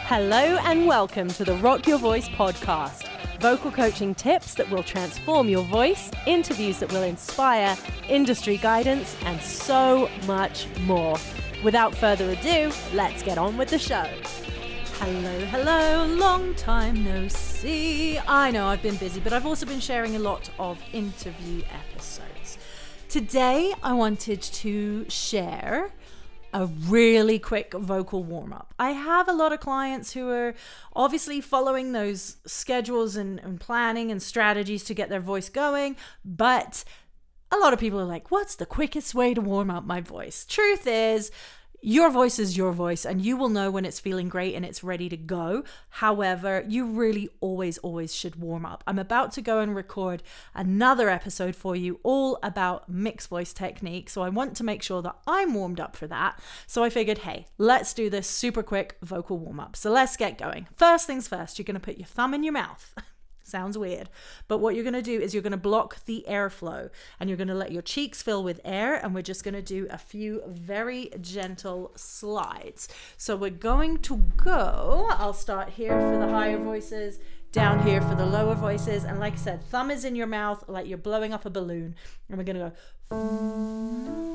Hello and welcome to the Rock Your Voice podcast. Vocal coaching tips that will transform your voice, interviews that will inspire, industry guidance, and so much more. Without further ado, let's get on with the show. Hello, long time no see. I know I've been busy, but I've also been sharing a lot of interview episodes. Today, I wanted to share a really quick vocal warm-up. I have a lot of clients who are obviously following those schedules and planning and strategies to get their voice going, but a lot of people are like, what's the quickest way to warm up my voice? Truth is, your voice is your voice, and you will know when it's feeling great and it's ready to go. However, you really always should warm up. I'm about to go and record another episode for you all about mixed voice technique. So I want to make sure that I'm warmed up for that. So I figured, hey, let's do this super quick vocal warm up. So let's get going. First things first, you're going to put your thumb in your mouth. Sounds weird, but what you're going to do is you're going to block the airflow and you're going to let your cheeks fill with air, and we're just going to do a few very gentle slides. So we're going to go, I'll start here for the higher voices, down here for the lower voices, and like I said, thumb is in your mouth like you're blowing up a balloon, and we're going to go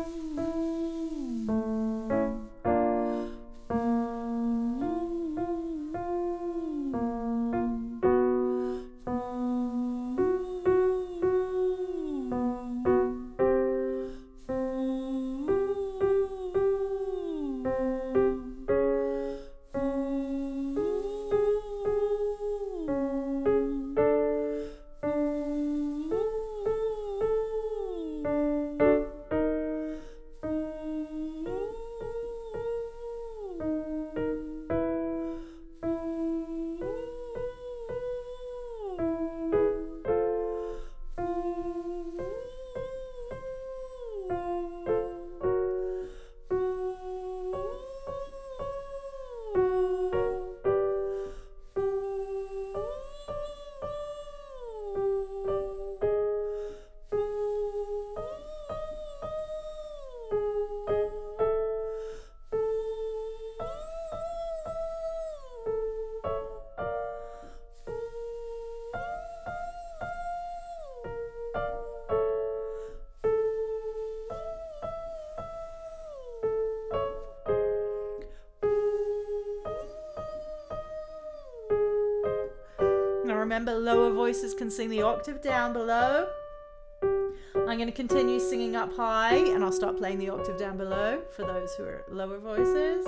Remember, lower voices can sing the octave down below. I'm going to continue singing up high, and I'll start playing the octave down below for those who are lower voices.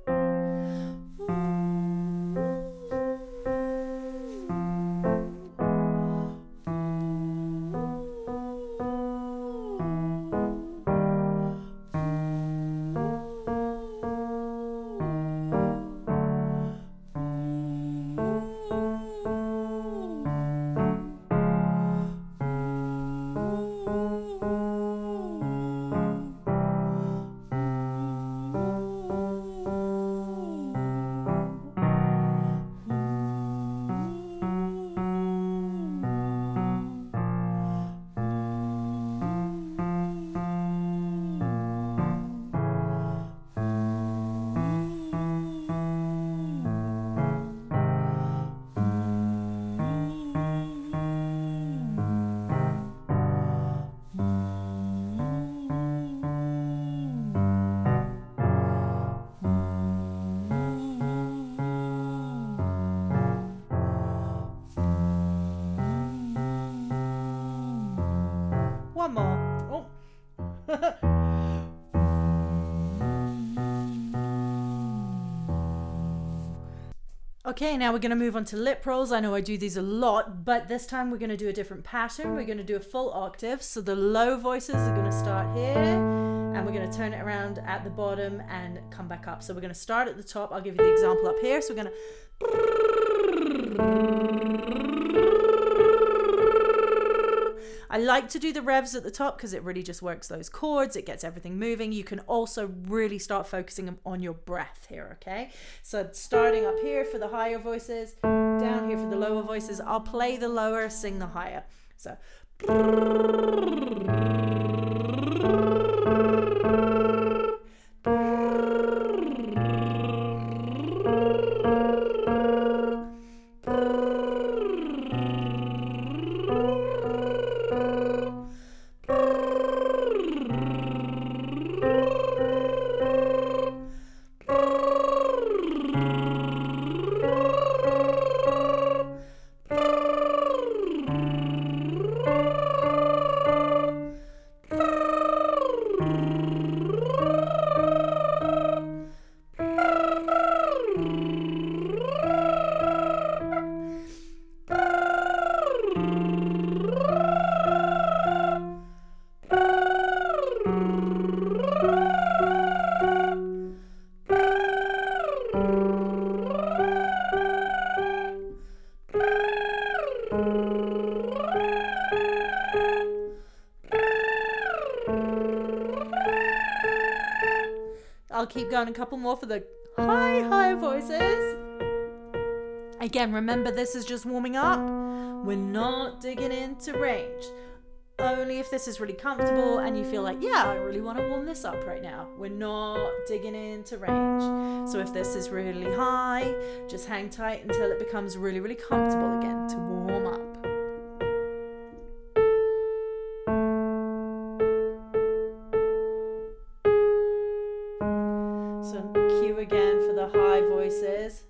One more. Okay, now we're going to move on to lip rolls. I know I do these a lot, but this time we're going to do a different pattern. We're going to do a full octave. So the low voices are going to start here, and we're going to turn it around at the bottom and come back up. So we're going to start at the top. I'll give you the example up here. So we're going to... I like to do the revs at the top because it really just works those chords. It gets everything moving. You can also really start focusing on your breath here, okay? So starting up here for the higher voices, down here for the lower voices. I'll play the lower, sing the higher. So... I'll keep going a couple more for the high voices. Again, remember this is just warming up. We're not digging into range. Only if this is really comfortable and you feel like, yeah, I really want to warm this up right now. We're not digging into range. So if this is really high, just hang tight until it becomes really, really comfortable again to warm up. So cue again for the high voices.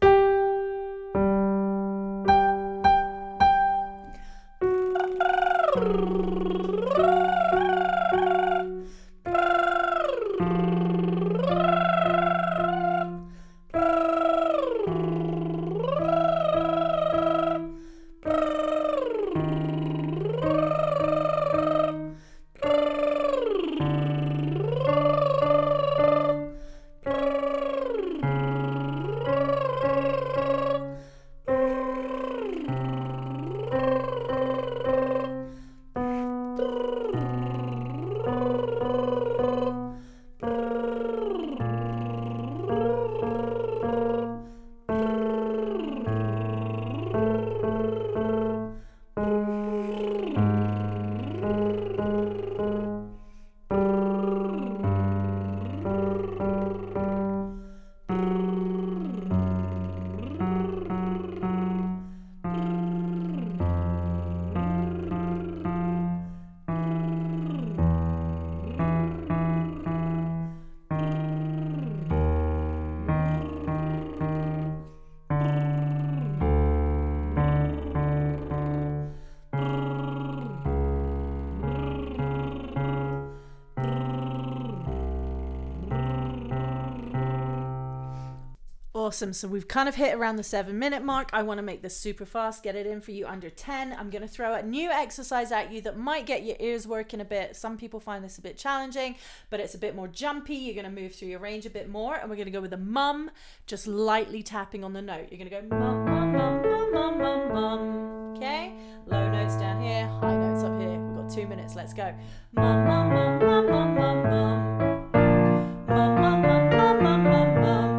Awesome. So we've kind of hit around the 7-minute mark. I want to make this super fast, get it in for you under 10. I'm going to throw a new exercise at you that might get your ears working a bit. Some people find this a bit challenging, but it's a bit more jumpy. You're going to move through your range a bit more. And we're going to go with a mum, just lightly tapping on the note. You're going to go mum, mum, mum, mum, mum, mum, mum. Okay? Low notes down here, high notes up here. We've got 2 minutes. Let's go. Mum, mum, mum, mum, mum, mum, mum. Mum, mum, mum, mum, mum, mum, mum.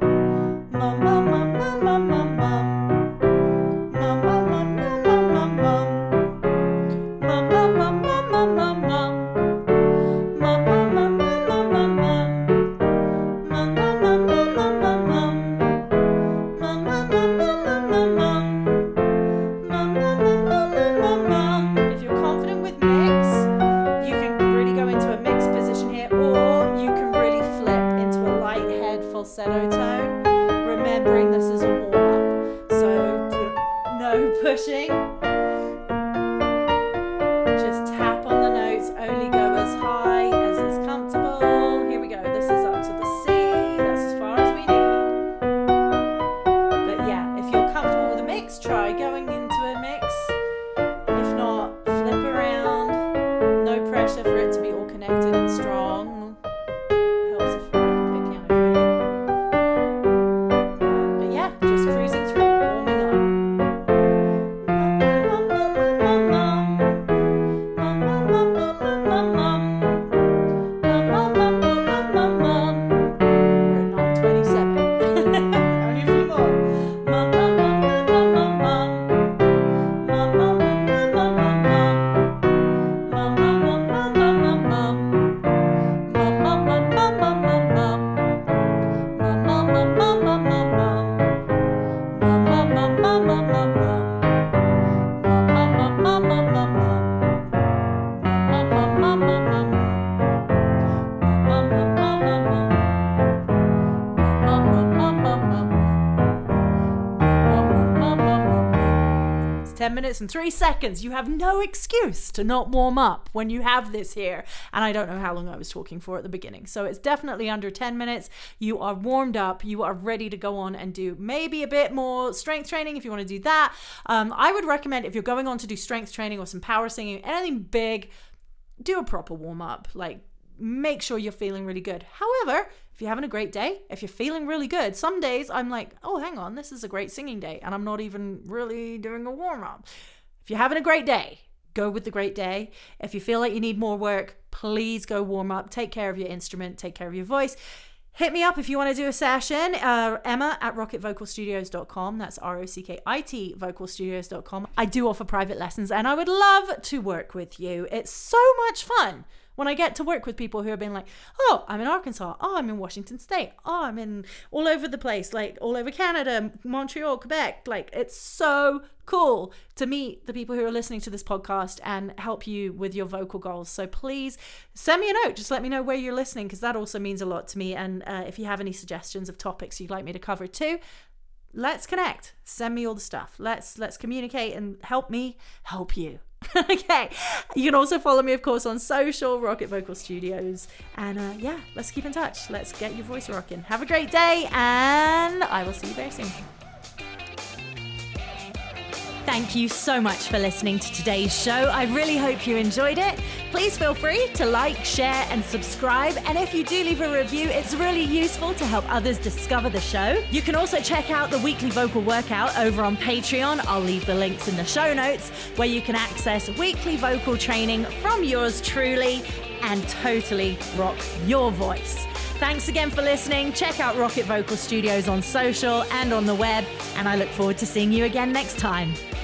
If you're confident with mix, you can really go into a mixed position here, or you can really flip into a light head falsetto tone, remembering this is a warm-up. So no pushing, just tap on the notes, only go as high as is comfortable. Here we go, this is up to the C, that's as far as we need. But yeah, if you're comfortable with a mix, try going into a mix. If not, flip around, no pressure for it to be all connected and strong. Helps if I can play piano for you. But yeah, just cruising through, warming up. We're at 9:27. Only a few more. It's 10 minutes and 3 seconds. You have no excuse to not warm up when you have this here. And I don't know how long I was talking for at the beginning. So it's definitely under 10 minutes. You are warmed up. You are ready to go on and do maybe a bit more strength training if you want to do that. I would recommend, if you're going on to do strength training or some power singing, anything big, do a proper warm up. Like, make sure you're feeling really good. However, if you're having a great day, if you're feeling really good, some days I'm like, oh, hang on, this is a great singing day, and I'm not even really doing a warm up. If you're having a great day, go with the great day. If you feel like you need more work, please go warm up. Take care of your instrument, take care of your voice. Hit me up if you want to do a session. Emma at rockitvocalstudios.com. That's ROCKIT vocalstudios.com. I do offer private lessons and I would love to work with you. It's so much fun when I get to work with people who have been like, oh, I'm in Arkansas. Oh, I'm in Washington State. Oh, I'm in all over the place, like all over Canada, Montreal, Quebec. Like, it's so cool to meet the people who are listening to this podcast and help you with your vocal goals. So please send me a note. Just let me know where you're listening, because that also means a lot to me. And if you have any suggestions of topics you'd like me to cover too, let's connect. Send me all the stuff. Let's communicate and help me help you. Okay, you can also follow me, of course, on social, Rocket Vocal Studios, and let's keep in touch. Let's get your voice rocking. Have a great day, and I will see you very soon. Thank you so much for listening to today's show. I really hope you enjoyed it. Please feel free to like, share, and subscribe. And if you do leave a review, it's really useful to help others discover the show. You can also check out the weekly vocal workout over on Patreon. I'll leave the links in the show notes, where you can access weekly vocal training from yours truly and totally rock your voice. Thanks again for listening. Check out Rocket Vocal Studios on social and on the web, and I look forward to seeing you again next time.